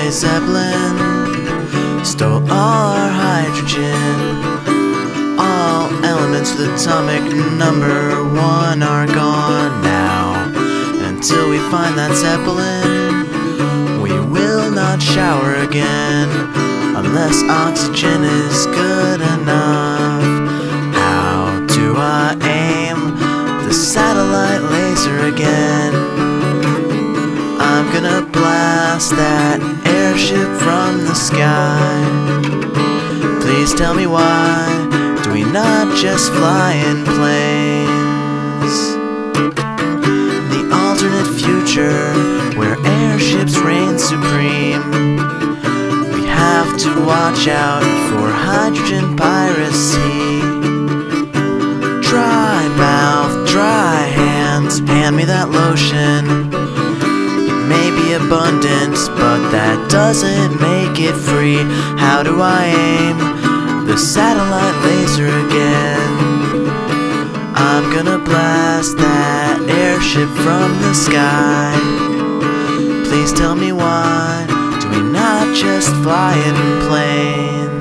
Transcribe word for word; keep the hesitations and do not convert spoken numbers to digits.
runaway Zeppelin stole all our hydrogen. All elements of the atomic number one are gone now. Until we find that Zeppelin, we will not shower again, unless oxygen is good enough. How do I aim the satellite laser again? I'm gonna blast that airship from the sky. Please tell me why do we not just fly in planes? The alternate future where airships reign supreme, we have to watch out for hydrogen piracy. Dry mouth, dry hands, hand me that lotion. It may be abundant, but that doesn't make it free. How do I aim the satellite laser again? I'm gonna blast that airship from the sky. Please tell me why do we not just fly in planes?